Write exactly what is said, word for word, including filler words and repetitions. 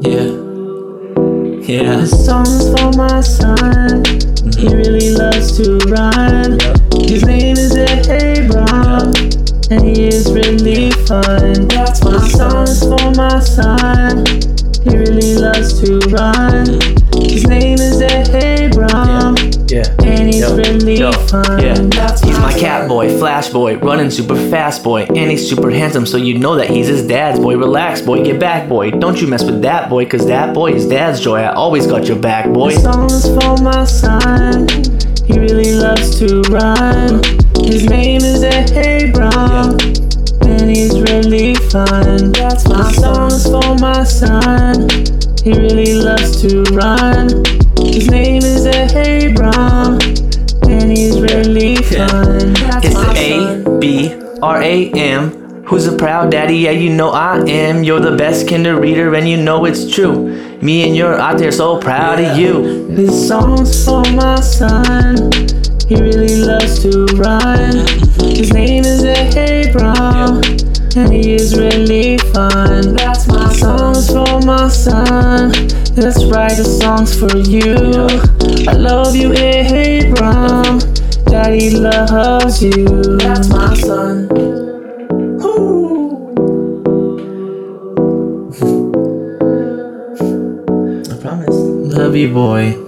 Yeah, yeah. This song's for my son. Mm-hmm. He really loves to rhyme. Yep. His name is Abram, yep. And he is really fun. That's my song's for my son. He really loves to rhyme. His name is Abram, yeah. Yeah. And he's yo, really yo, fun. Yeah. He's my cat boy, flash boy, running super fast boy, and he's super handsome, so you know that he's his dad's boy. Relax boy, get back boy, don't you mess with that boy, cause that boy is dad's joy. I always got your back boy. This song's for my son. He really loves to rhyme. His name is Abram, yeah. And he's really fun. That's my song's for my son. He really loves to rhyme. His name is Abram, and he's really fun. That's it's my A B R A M. Who's a proud daddy? Yeah, you know I am. You're the best kinder reader, and you know it's true. Me and you're out there so proud yeah. of you. This song's for my son. He really loves to rhyme. His name is Abram, yeah. And he is really fun. That's my songs for my son. Let's write the songs for you. Yeah. I love you, Abram. Daddy loves you. That's my son. I promise. Love you, boy.